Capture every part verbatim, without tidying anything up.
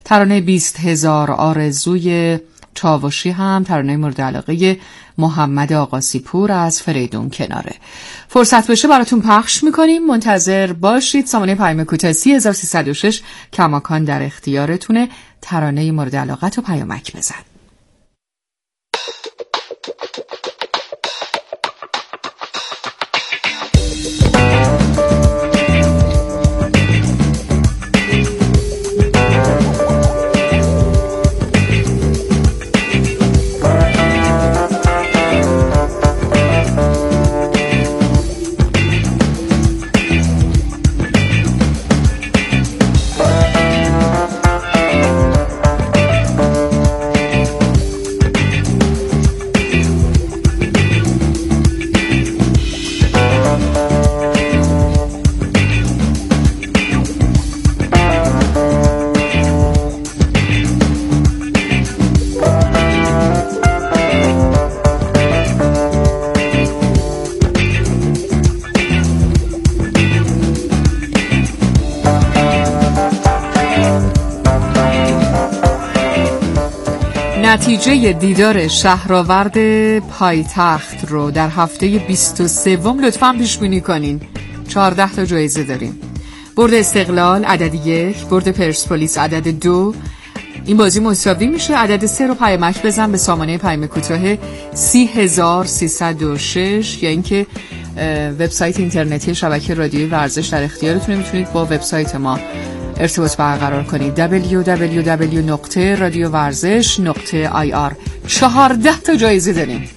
ترانه بیست هزار آرزوی چاوشی هم ترانه مورد علاقه محمد آقاسی پور از فریدون کناره. فرصت بشه براتون پخش میکنیم، منتظر باشید. سامانه پیام کوتاه سی هزار و سیصد و شش کماکان در اختیارتونه. ترانه مورد علاقت و پیامک بزن. نتیجه دیدار شهرآورد پایتخت رو در هفته بیست و سه لطفاً پیش بینی کنین. چهارده تا جایزه داریم. برد استقلال عدد یک، برد پرسپولیس عدد دو. این بازی مساوی میشه. عدد سه رو پیامک بزن به سامانه پیام کوتاه سی هزار و سیصد و شش یا اینکه وبسایت اینترنتی شبکه رادیوی ورزش در اختیارتونه. میتونید با وبسایت ما ارتباط برقرار کنید. دبلیو دبلیو دبلیو دات رادیو ورزش دات آی آر. چهارده تا جایزه داریم.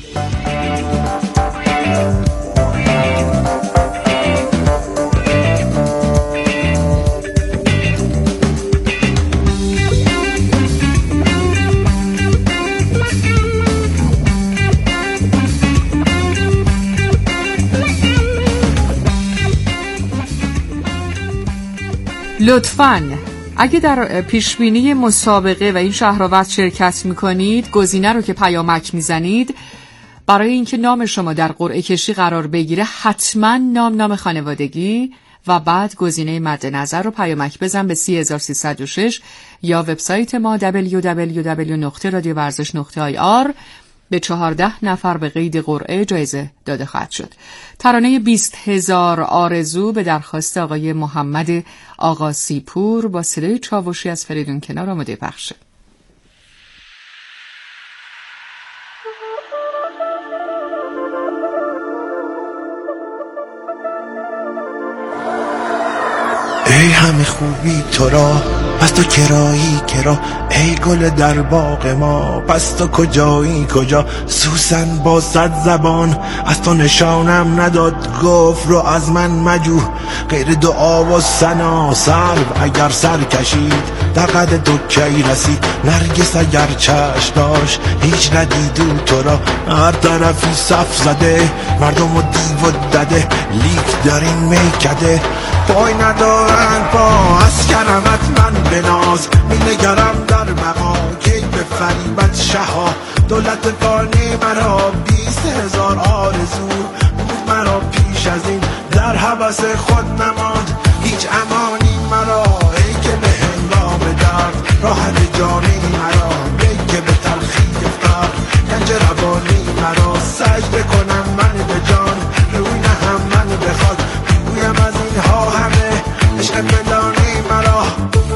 لطفاً اگه در پیشبینی مسابقه و این شهرآورد شرکت میکنید، گزینه رو که پیامک میزنید برای اینکه نام شما در قرعه کشی قرار بگیره حتما نام نام خانوادگی و بعد گزینه مد نظر رو پیامک بزن به سی هزار و سیصد و شش یا وبسایت ما دبلیو دبلیو دبلیو دات رادیو ورزش دات آی آر. به چهارده نفر به قید قرعه جایزه داده خواهد شد. ترانه بیست هزار آرزو به درخواست آقای محمد آقاسی پور با صدای چاوشی از فریدون کنار آماده پخشه. ای همه خوبی تو را پس تو کرایی کرا، ای گل در باغ ما پس تو کجایی کجا. سوسن با صد زبان از تو نشانم نداد، گفت رو از من مجو غیر دعا و ثنا. سرو اگر سر کشید در قد تو کی رسید، نرگس اگر چشم داشت هیچ ندیدو تو را. هر طرفی صف زده مردم و دیو و دده، لیک در این میکده پای ندارن پا. از کرمت من بناز می نگرم در مقا، کی به فریبت شها دولت فانی مرا. بیست هزار آرزو بود مرا پیش از این، در هوس خود نماند هیچ امانی مرا. ای که به هنگام درد راحت جانی مرا، ای که به تلخی فقر گنج روانی مرا. سجده کنم من به جان روی نهم من به خاک، بگویم از اینها همه عشق پنهانی مرا.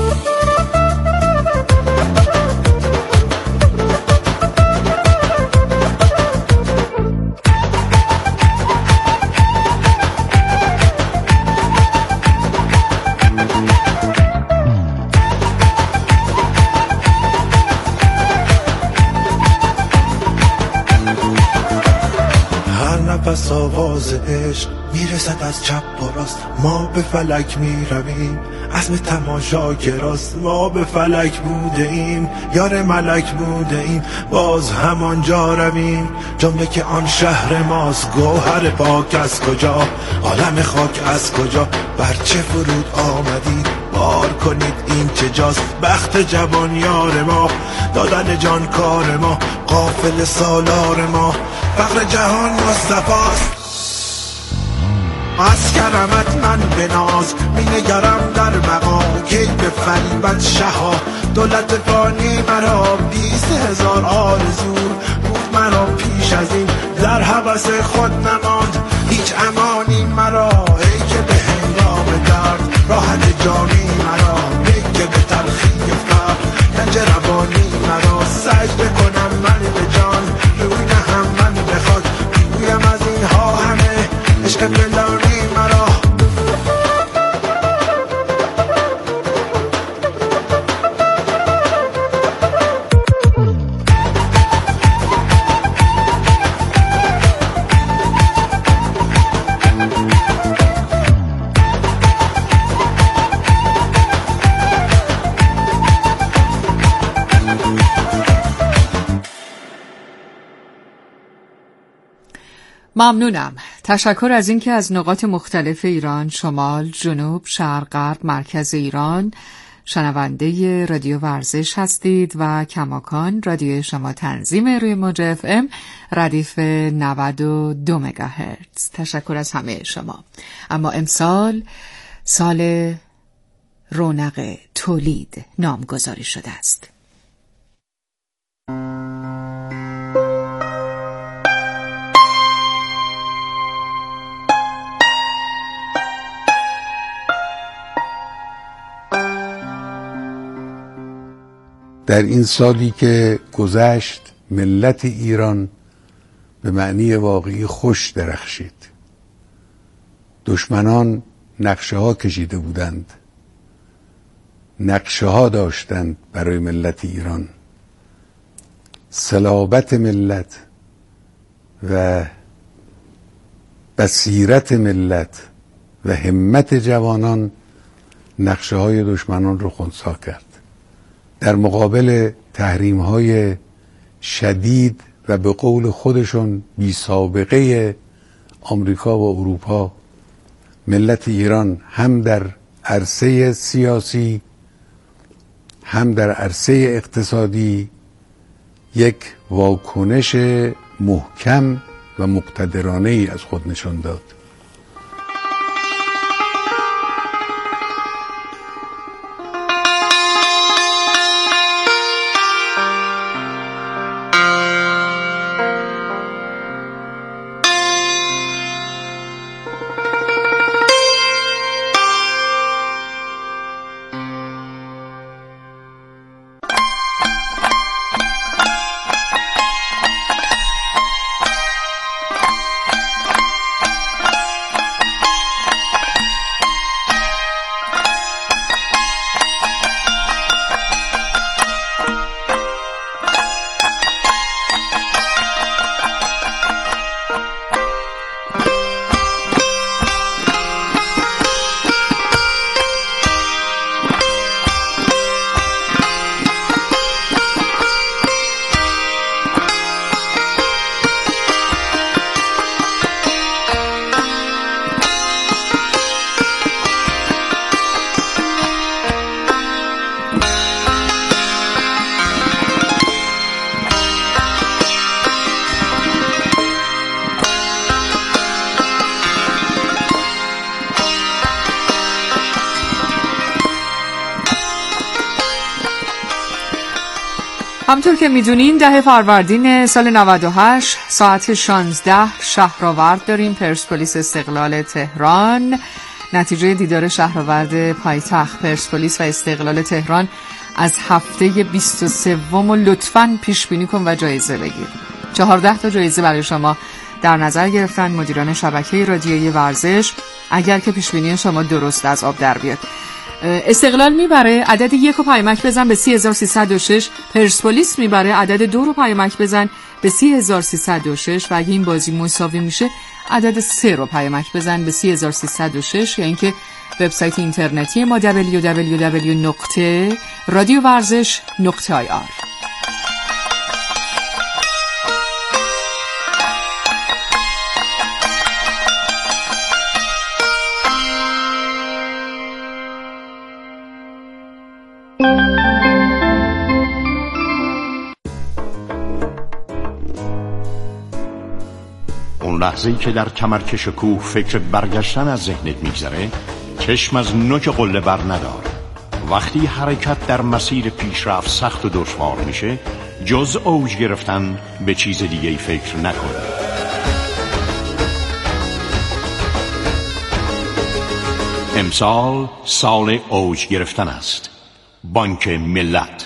پس آواز عشق میرسد از چپ و راست، ما به فلک میرویم عزم تماشا که راست. ما به فلک بوده ایم یار ملک بوده ایم، باز همانجا رویم جمله که آن شهر ماست. گوهر پاک از کجا عالم خاک از کجا، بر چه فرود آمدید بار کنید این چه جاست. بخت جوان یار ما دادن جان کار ما، قافل سالار ما فقر جهان مصطفاست. از کرمت من به ناز می نگرم در مقام کی به فریبت شها دولت فانی مرا بیست هزار آرزو بود مرا پیش از این در هوس خود نماند هیچ امانی مرا ای که به هنگام درد راحت جانی مرا ای که به تلخی فقر گنج روانی مرا سجده کنم من به جان روی نهم من بخواد بگویم از اینها همه عشق پنهانی مرا ممنونم. تشکر از اینکه از نقاط مختلف ایران، شمال، جنوب، شرق، غرب، مرکز ایران شنونده رادیو ورزش هستید و کماکان رادیو شما تنظیم روی موج اف ام ردیف نود و دو مگاهرتز. تشکر از همه شما. اما امسال سال رونق تولید نامگذاری شده است. در این سالی که گذشت ملت ایران به معنی واقعی خوش درخشید. دشمنان نقشه ها کشیده بودند، نقشه ها داشتند برای ملت ایران. صلابت ملت و بصیرت ملت و همت جوانان نقشه های دشمنان رو خنثی کرد. در مقابل تحریم های شدید و به قول خودشون بی سابقه آمریکا و اروپا، ملت ایران هم در عرصه سیاسی هم در عرصه اقتصادی یک واکنش محکم و مقتدرانه ای از خود نشان داد. همطور که میدونین ده فروردین سال نود و هشت ساعت شانزده شهرآورد داریم. پرسپولیس استقلال تهران. نتیجه دیدار شهرآورد پایتخت پرسپولیس و استقلال تهران از هفته بیست و سه و لطفاً پیش بینی کن و جایزه بگیر. چهارده تا جایزه برای شما در نظر گرفتن مدیران شبکه رادیویی ورزش اگر که پیش بینی شما درست از آب در بیاد. استقلال میبره، عدد یک رو پیامک بزن به سی هزار و سیصد و شش. پرسپولیس میبره، عدد دو رو پیامک بزن به سی هزار و سیصد و شش و اگه این بازی مساوی میشه عدد سه رو پیامک بزن به سی هزار و سیصد و شش. یا اینکه وبسایت اینترنتی ما دبلیو دبلیو دبلیو نقطه رادیو ورزش نقطه آی آر. Un لحظه‌ای که در کمرکش کوه فکر برگشتن از ذهنت میگذره، چشم از نوک قله بر ندار. وقتی حرکت در مسیر پیشرفت سخت و دشوار میشه، جز اوج گرفتن به چیز دیگه فکر نکن. امسال سال اوج گرفتن است. بانک ملت.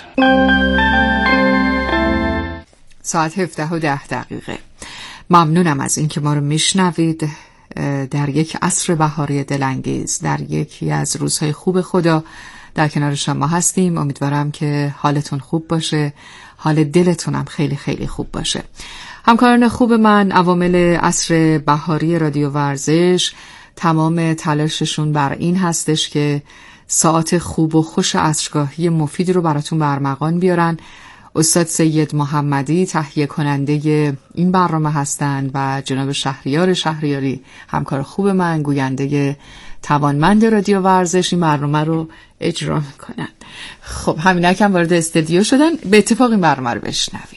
ساعت هفده و ده دقیقه. ممنونم از اینکه ما رو میشنوید در یک عصر بهاری دلانگیز، در یکی از روزهای خوب خدا در کنار شما هستیم. امیدوارم که حالتون خوب باشه، حال دلتون هم خیلی خیلی خوب باشه. همکاران خوب من، عوامل عصر بهاری رادیو ورزش، تمام تلاششون بر این هستش که ساعت خوب و خوش عصرگاهی مفید رو براتون برمغان بیارن. استاد سید محمدی تهیه کننده این برنامه هستند و جناب شهریار شهریاری همکار خوب من، گوینده توانمند رادیو ورزش، این برنامه رو اجرا میکنن. خب همینک هم وارد استودیو شدن، به اتفاق این برنامه رو بشنویم.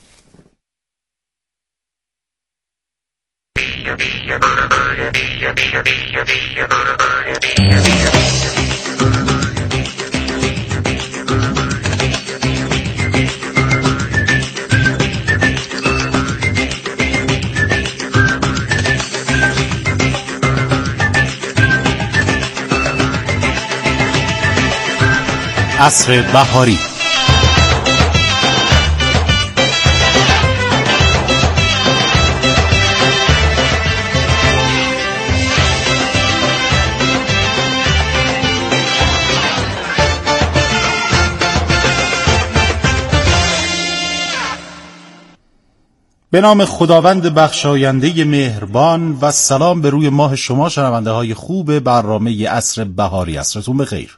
عصر بهاری. به نام خداوند بخشاینده مهربان و سلام به روی ماه شما شنونده های خوب برنامه عصر بهاری. عصرتون بخیر.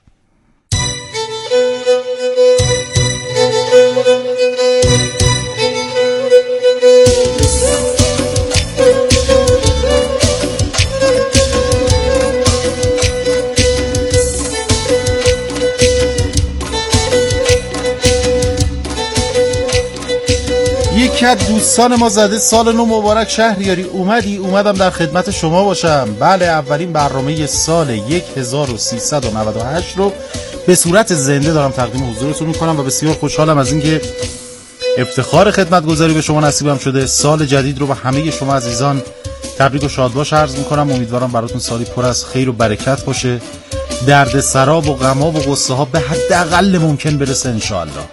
یکی از دوستان ما زده سال نو مبارک شهریاری، اومدی؟ اومدم در خدمت شما باشم. بله، اولین برنامه سال هزار و سیصد و نود و هشت رو به صورت زنده دارم تقدیم حضورتون میکنم و بسیار خوشحالم از اینکه افتخار خدمتگزاری به شما نصیبم شده. سال جدید رو به همه شما عزیزان تبریک و شادباش عرض میکنم. امیدوارم براتون سالی پر از خیر و برکت باشه، درد سراب و غما و غصه ها به حداقل ممکن برسه ان شاء الله.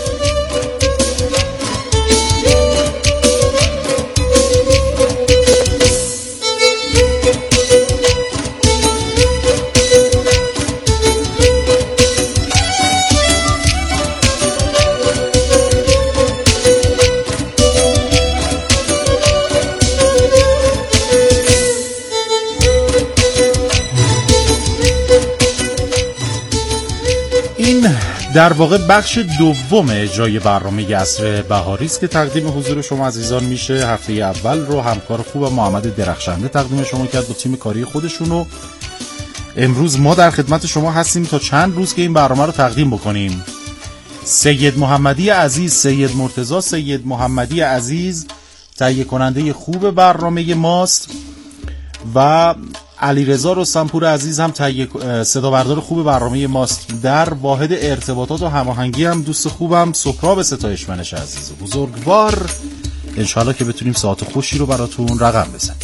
در واقع بخش دوم اجرای برنامه عصر بهاری است که تقدیم حضور شما عزیزان میشه. هفته اول رو همکار خوب محمد درخشنده تقدیم شما کرد با تیم کاری خودشونو. امروز ما در خدمت شما هستیم تا چند روز که این برنامه رو تقدیم بکنیم. سید محمدی عزیز، سید مرتضی سید محمدی عزیز تهیه کننده خوب برنامه ماست و علیرضا رستمپور عزیز هم تهیه صدا بردار خوب برنامه ماست. در واحد ارتباطات و هماهنگی هم دوست خوبم سهراب ستایشمنش عزیز و بزرگوار. انشالله که بتونیم ساعت خوشی رو براتون رقم بزنیم.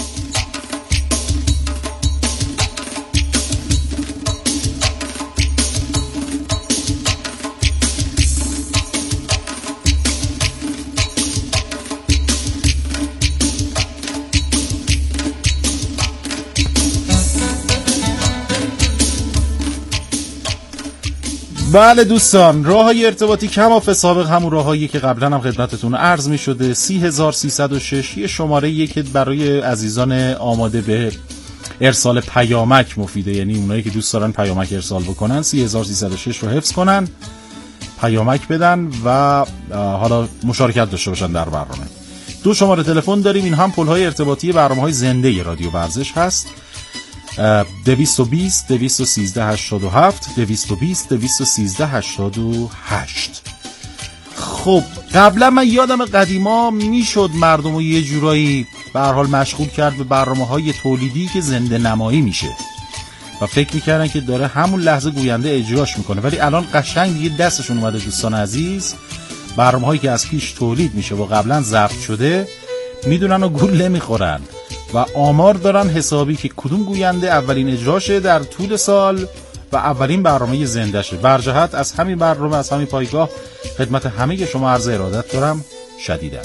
بله دوستان، راه‌های ارتباطی کماف سابق همون راه‌هایی که قبلا هم خدمتتون عرض می شده. سی هزار سیصد و شش یه شماره‌ایه که برای عزیزان آماده به ارسال پیامک مفیده، یعنی اونایی که دوست دارن پیامک ارسال بکنن سی هزار سیصد و شش رو حفظ کنن، پیامک بدن و حالا مشارکت داشته باشن در برنامه. دو شماره تلفن داریم، این هم پل‌های ارتباطی برنامه‌های زنده رادیو ورزش هست. دویست و بیست دویست و سیزده هشتاد و هفت دویست و بیست دویست و سیزده هشتاد و هشت. خب قبلا من یادم قدیما میشد مردم رو یه جورایی به هر حال مشغول کرد به برنامه‌های تولیدی که زنده نمایی میشه و فکر میکردن که داره همون لحظه گوینده اجراش میکنه، ولی الان قشنگ دیگه دستشون اومده دوستان عزیز، برنامه‌هایی که از پیش تولید میشه و قبلا ضبط شده میدونن و گول نمیخورن و آمار دارن حسابی که کدوم گوینده اولین اجراشه در طول سال و اولین برنامه زنده شه. برجهت از همین برنامه، از همین پایگاه خدمت همه شما عرض ارادت دارم شدیداً.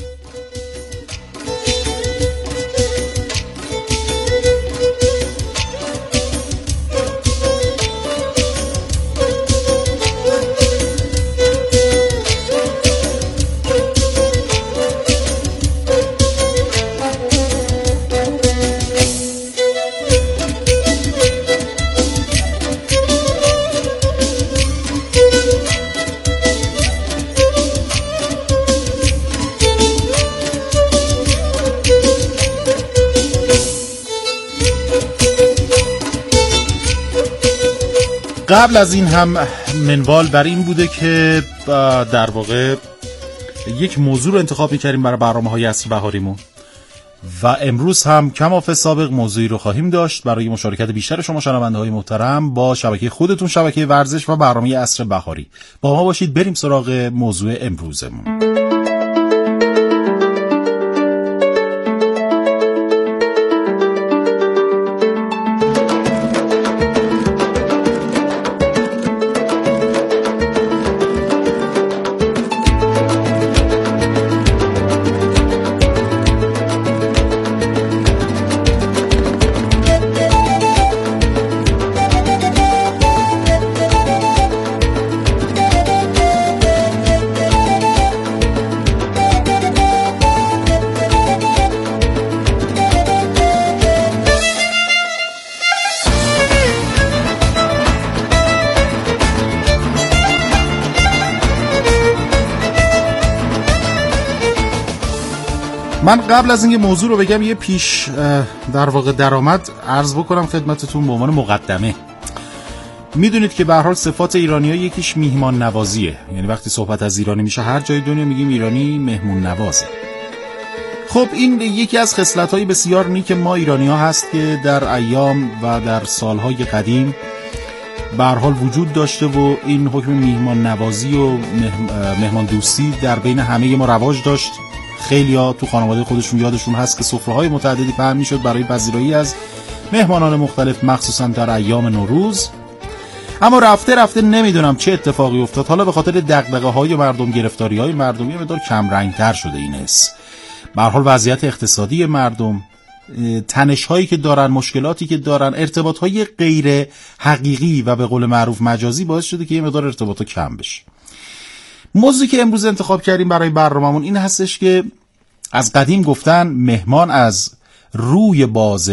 قبل از این هم منوال بر این بوده که در واقع یک موضوع رو انتخاب می‌کردیم برای برنامه‌های عصر بهاریمون و امروز هم کماف سابق موضوعی رو خواهیم داشت برای مشارکت بیشتر شما شنونده‌های محترم با شبکه خودتون، شبکه ورزش و برنامه عصر بهاری. با ما باشید، بریم سراغ موضوع امروزمون. من قبل از اینکه موضوع رو بگم یه پیش در واقع درآمد عرض بکنم خدمتتون به عنوان مقدمه. میدونید که به هر حال صفات ایرانی‌ها یکیش میهمان نوازیه، یعنی وقتی صحبت از ایرانی میشه هر جای دنیا میگیم ایرانی مهمون نوازه. خب این یکی از خصلت‌های بسیار نیک ما ایرانی‌ها هست که در ایام و در سال‌های قدیم به هر حال وجود داشته و این حکم میهمان نوازی و مهمان دوستی در بین همه ما رواج داشت. خیلی‌ها تو خانواده خودشون یادشون هست که سفره‌های متعددی پهن می‌شد برای پذیرایی از مهمانان مختلف، مخصوصا در ایام نوروز. اما رفته رفته نمیدونم چه اتفاقی افتاد، حالا به خاطر دغدغه‌های مردم، گرفتاری‌های مردم یه مقدار کم رنگ‌تر شده این حس. به هر حال وضعیت اقتصادی مردم، تنش‌هایی که دارن، مشکلاتی که دارن، ارتباط‌های غیر حقیقی و به قول معروف مجازی باعث شده که یه مقدار ارتباطا کم بشه. موضوعی که امروز انتخاب کردیم برای برنامه‌مون این هستش که از قدیم گفتن مهمان از روی باز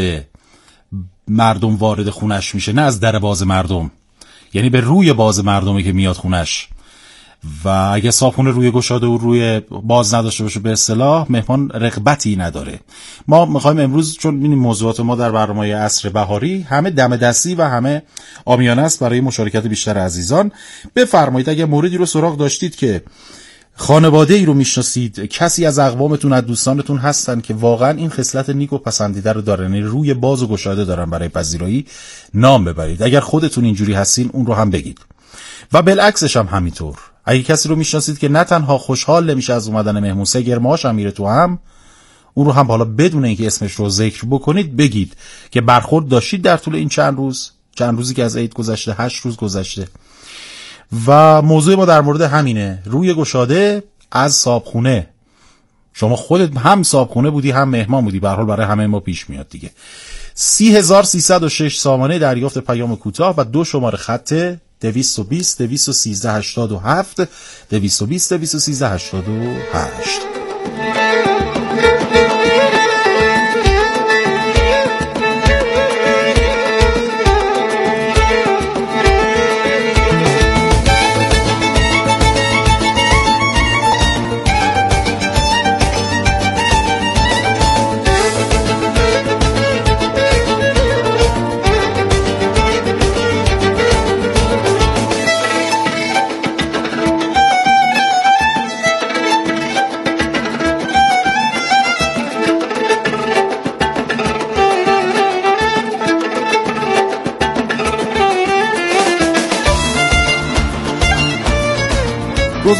مردم وارد خونش میشه، نه از در باز مردم، یعنی به روی باز مردمی که میاد خونش. و اگه صاحبخونه روی گشاده و روی باز نداشته باشه به اصطلاح مهمان رغبتی نداره. ما میخوایم امروز، چون این موضوعات ما در برنامه عصر بهاری همه دم دستی و همه عامیانه است برای مشارکت بیشتر عزیزان، بفرمایید اگه موردی رو سراغ داشتید که خانواده ای رو میشناسید، کسی از اقوامتون، از دوستانتون هستن که واقعا این خصلت نیک و پسندیده رو دارن، یعنی روی باز و گشاده دارن برای پذیرایی، نام ببرید. اگر خودتون اینجوری هستین اون رو هم بگید. و بالعکسش هم همینطور، اگه کسی رو میشناسید که نه تنها خوشحال نمیشه از اومدن مهمون، سه گرماش هم میره تو هم، اون رو هم حالا بدون اینکه اسمش رو ذکر بکنید بگید که برخورد داشتید در طول این چند روز، چند روزی که از عید گذشته، هشت روز گذشته. و موضوع ما در مورد همینه، روی گشاده از صاحبخونه. شما خودت هم صاحبخونه بودی هم مهمان بودی، به هر حال برای همه ما پیش میاد دیگه. سی هزار سیصد و شش سامانه دریافت پیام کوتاه و دو شماره خط دویست و بیست دویست و سیزده هشتاد و هفت دویست و بیست دویست و سیزده هشتاد و هشت.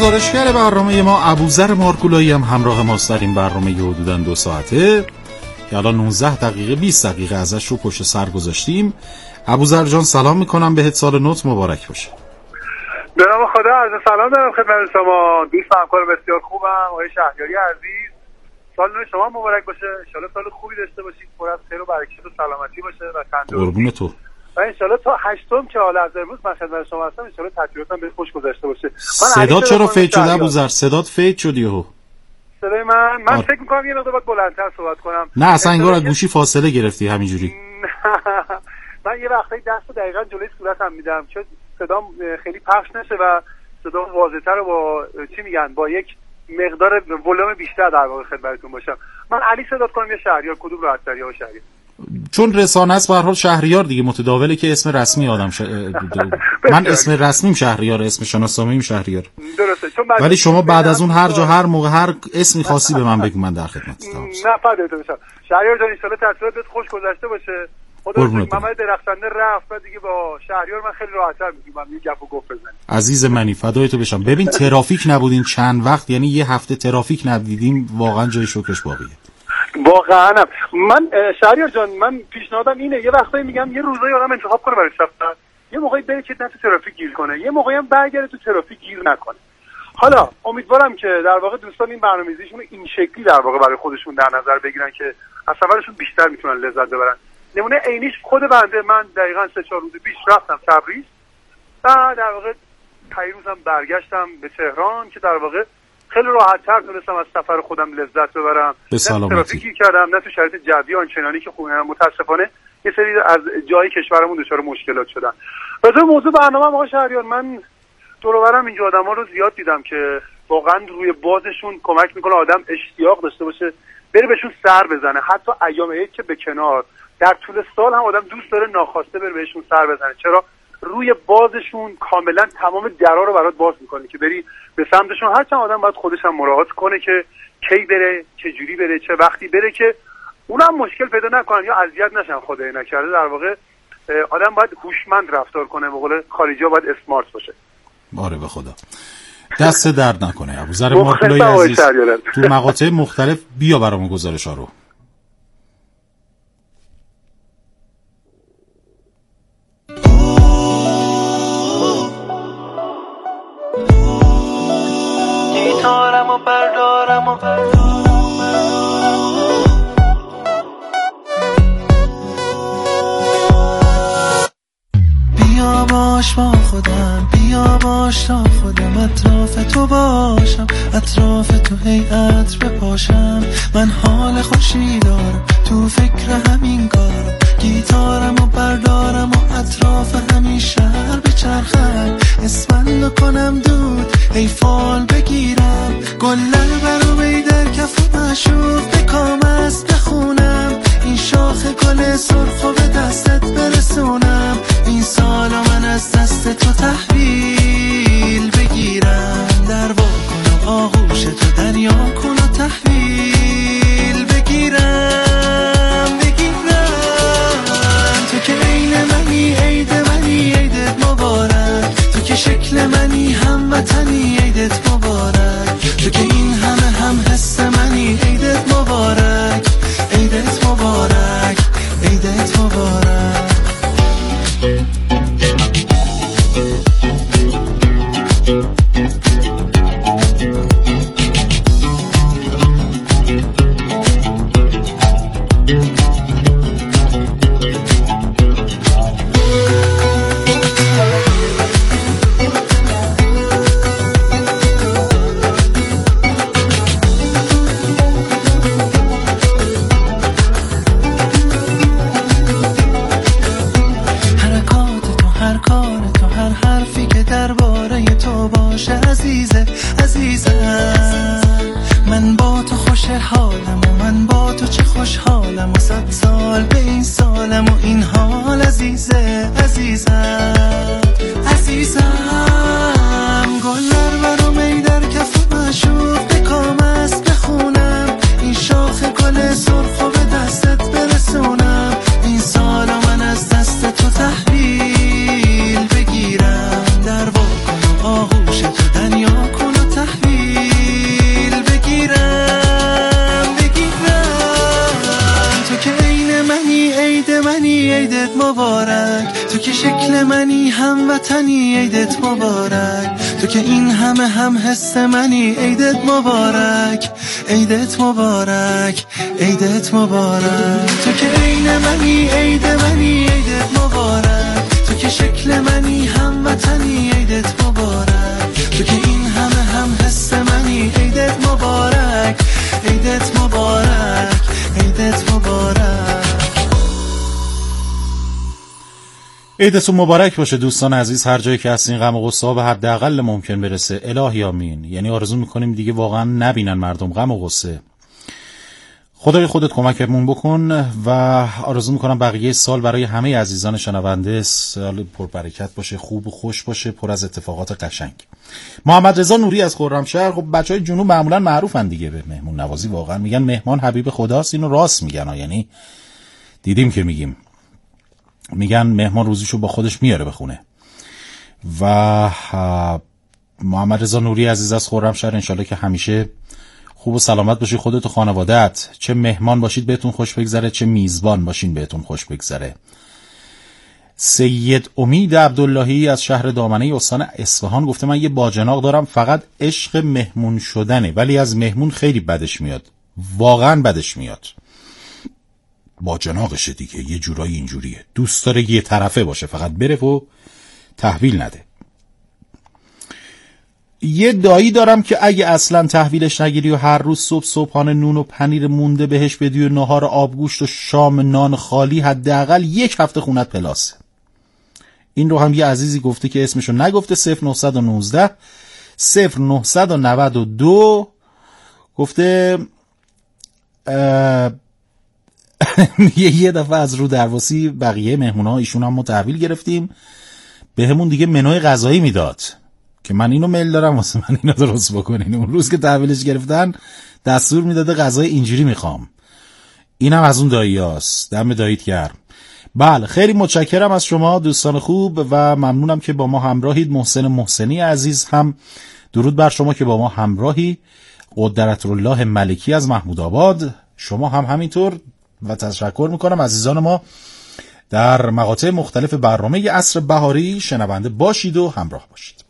گزارشگر برنامه ما ابوذر مارکولایی هم همراه ماست در این برنامه حدوداً دو ساعته که الان نوزده دقیقه بیست دقیقه ازش رو پشت سر گذاشتیم. ابوذر جان سلام میکنم بهت، سال نوت مبارک باشه. به نام خدا عرض سلام دارم خدمت شما دوست همکار بسیار خوبم آقای شهریاری عزیز. سال نو شما مبارک باشه، ان شاءالله سال خوبی داشته باشید، پر از خیر و برکت و سلامتی باشه و تندرستی. قربون تو. و ان شاءالله تا هشتم که حالا از امروز من خدمت شما هستم ان شاءالله تعطیلاتم به خوش گذشته باشه. صدات چرا فیت شده ابوذر؟ صدات فیت شد یهو. صدای من من آه. فکر می‌کنم یه مقدار باید بلندتر صحبت کنم. نه اصلا انگار از گوشی فاصله گرفتی همینجوری. من یه وقتایی دستو دقیقاً جلوی صورتم میدم چون صدام خیلی پخش نشه و صدام واضح‌تر و با چی میگن با یک مقدار ولوم بیشتر در واقع خدمتتون باشم. من علی صدات کنم یا شهریار؟ کدوم راحت‌تره یا شهریار؟ چون رسانه است به هر حال شهریار دیگه متداوله که اسم رسمی آدم ش... من اسم رسمیم شهریار، اسم شناسنامه‌ام شهریار. درسته. چون ولی شما بعد از اون هر جا هر موقع هر اسمی خاصی به من بگو من در خدمتتم. نه فدایت بشم. شهریار جان ان شاءالله تعطیلاتت خوش گذشته باشه. خدا محمد درخشنده رفت و دیگه با شهریار من خیلی راحت‌تر میگم یه گپ و گفت بزنیم. عزیز منی فدای تو بشم. ببین ترافیک نبودین چند وقت، یعنی یه هفته ترافیک ندیدیم، واقعا جای شکرش باقیه. واقعا من شهریار جان من پیشنهادم اینه یه وقتایی میگم یه روزایی آدم انتخاب کنه برای رفتن، یه موقعی بره که نه تو ترافیک گیر کنه، یه موقعی هم برگرده تو ترافیک گیر نکنه. حالا امیدوارم که در واقع دوستان این برنامه‌ریزیشون این شکلی در واقع برای خودشون در نظر بگیرن که از سفرشون بیشتر میتونن لذت ببرن. نمونه عینیش خود بنده، من دقیقاً سه چهار روز پیش رفتم تبریز و در واقع پیروزم برگشتم به تهران که در واقع خیلی راحت‌تر تونستم از سفر خودم لذت ببرم. به سلامتی. نه ترافیکی کردم نه تو شرایط جوی آنچنانی که خوب متاسفانه یه سری از جای کشورمون دچار مشکلات شدن. راجع به موضوع برنامه آقای شهریار، من دور و برم اینجا آدما رو زیاد دیدم که واقعا روی بازشون کمک میکنه آدم اشتیاق داشته باشه بره بهشون سر بزنه. حتی ایام عید که به کنار، در طول سال هم آدم دوست داره ناخواسته بره بهشون سر بزنه. چرا؟ روی بازشون کاملا تمام درا رو برات باز میکنه که بری به سمتشون. هرچند آدم باید خودش هم مراعات کنه که کی بره، چه جوری بره، چه وقتی بره که اونم مشکل پیدا نکنن یا اذیت نشن. خدای نکرده در واقع آدم باید هوشمند رفتار کنه، به قول خارجی‌ها باید اسمارت باشه. آره به خدا. دست درد نکنه. ابوذر مارکولایی عزیز تو مقاطع مختلف بیا برامون گزارش‌ها رو. گیتارم و بردارم و بیا باش با خودم، بیا باش تا خودم اطراف تو باشم، اطراف تو هیئت بپاشم. من حال خوشی دارم تو فکر همین کارم، گیتارم و بردارم و اطراف همین شهر بچرخم، اسمنو کنم دود ای فال بگیرم، گلر برو بیدر کف مشوق بکام است بخونم، این شاخ گل سرخو به دستت برسونم، این سالا من از دست تو تحویل بگیرم، در وا کن و آغوش تو دریا کن و تحویل بگیرم بگیرم. تو که عین منی عید منی عیدت مبارک، تو که شکل منی هموطنی عیدت مبارک، تو که این همه هم حس منی عیدت مبارک عیدت مبارک عیدت مبارک. شکل منی هموطنی عیدت مبارک، تو که این همه هم حس منی عیدت مبارک، عیدت مبارک، عیدت مبارک، تو که عین منی عید منی عیدت مبارک، تو که شکل منی هموطنی عیدت مبارک، تو که این همه هم حس منی عیدت مبارک، عیدت مبارک، عیدت مبارک. عیدتون مبارک باشه دوستان عزیز، هر جایی که هستین غم و غصه به حداقل ممکن برسه. الهی آمین. یعنی آرزو میکنیم دیگه واقعا نبینن مردم غم و غصه. خدای خودت کمکمون بکن و آرزو میکنم بقیه سال برای همه عزیزان شنونده سال پربرکت باشه، خوب و خوش باشه، پر از اتفاقات قشنگ. محمد رضا نوری از خرمشهر. خب بچهای جنوب معمولا معروفن دیگه به مهمون نوازی، واقعا میگن مهمان حبیب خداست. اینو راست میگن ها، یعنی دیدیم که میگیم، میگن مهمان روزیشو با خودش میاره بخونه. و محمد رضا نوری عزیز از خرمشهر، انشالله که همیشه خوب و سلامت باشی خودت و خانواده‌ات، چه مهمان باشید بهتون خوش بگذره، چه میزبان باشین بهتون خوش بگذره. سید امید عبداللهی از شهر دامنه استان اصفهان گفته من یه باجناق دارم، فقط عشق مهمون شدنه، ولی از مهمون خیلی بدش میاد، واقعا بدش میاد. باجناقشه دیگه، یه جورایی اینجوریه، دوست داره یه طرفه باشه، فقط بره و تحویل نده. یه دایی دارم که اگه اصلا تحویلش نگیری و هر روز صبح صبحانه نون و پنیر مونده بهش بدی و نهار آبگوشت و شام نان خالی، حداقل یک هفته خونت پلاسه. این رو هم یه عزیزی گفته که اسمشو نگفته، صفر نه یک نه صفر نه نه دو گفته یه دفعه از رو درواسی بقیه مهمونا ایشون هم ما تحویل گرفتیم، به همون دیگه منوی غذایی میداد که من اینو میل دارم واسه من اینو درست بکنین. اون روز که تحویلش گرفتن دستور میداده غذای اینجوری میخوام. اینم از اون داییاست. دم داییت گرم. بله خیلی متشکرم از شما دوستان خوب و ممنونم که با ما همراهید. محسن محسنی عزیز هم درود بر شما که با ما همراهی. قدرت الله ملکی از محمود آباد، شما هم همینطور و تشکر میکنم. عزیزان ما در مقاطع مختلف برنامه عصر بهاری شنونده باشید و همراه باشید.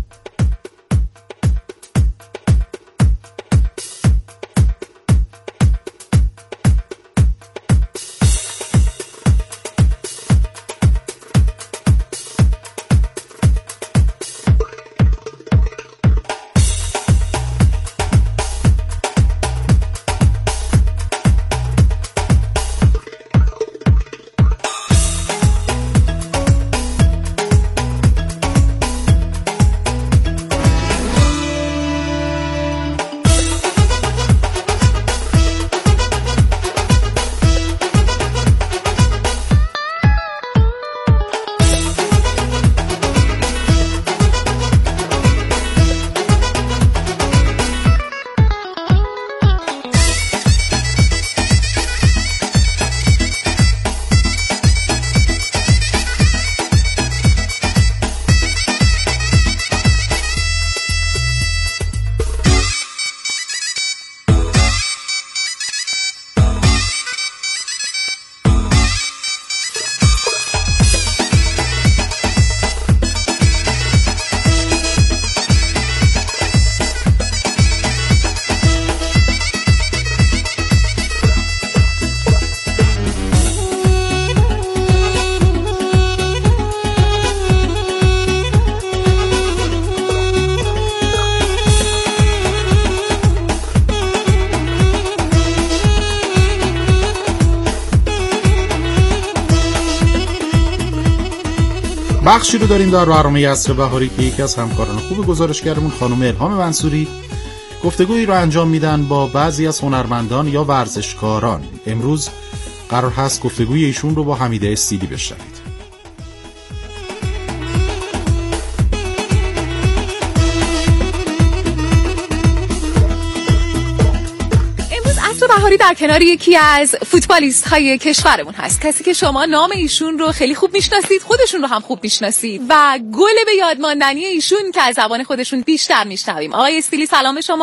بخشی رو داریم در برنامه عصر بهاری که یکی از همکاران خوب گزارشگرمون خانم الهام منصوری گفتگویی رو انجام میدن با بعضی از هنرمندان یا ورزشکاران. امروز قرار هست گفتگوی ایشون رو با حمیده استیلی بشنوید. بهاری در کنار یکی از فوتبالیست های کشورمون هست، کسی که شما نام ایشون رو خیلی خوب میشناسید، خودشون رو هم خوب میشناسید و گل به یاد ماندنی ایشون که از زبان خودشون بیشتر میشنویم. آقای استیلی سلام شما.